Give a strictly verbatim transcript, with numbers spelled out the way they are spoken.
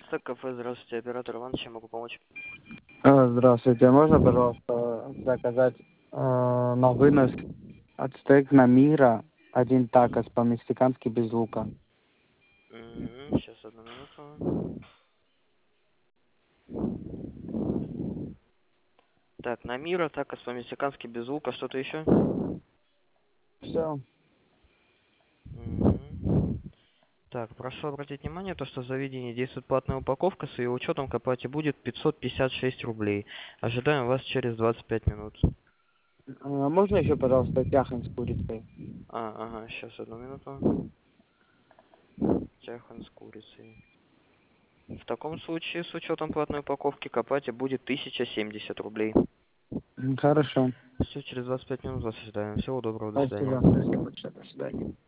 Восток кафе, здравствуйте, оператор Иван, чем могу помочь? А, Здравствуйте, можно, пожалуйста, заказать э, на вынос ацтек на мира один такос по-мексикански без лука? Угу, сейчас, одну минуту. Так, на мира, такос по-мексикански без лука, что-то еще? Все. Угу. Так, прошу обратить внимание, то, что в заведении действует платная упаковка, с ее учетом к оплате будет пятьсот пятьдесят шесть рублей. Ожидаем вас через двадцать пять минут. А можно еще, пожалуйста, тяхан с курицей? А, ага, сейчас, одну минуту. Тяхан с курицей. В таком случае, с учетом платной упаковки, к оплате будет тысяча семьдесят рублей. М, Хорошо. Все, через двадцать пять минут вас ожидаем. Всего доброго, до свидания. Спасибо. Спасибо большое. До свидания.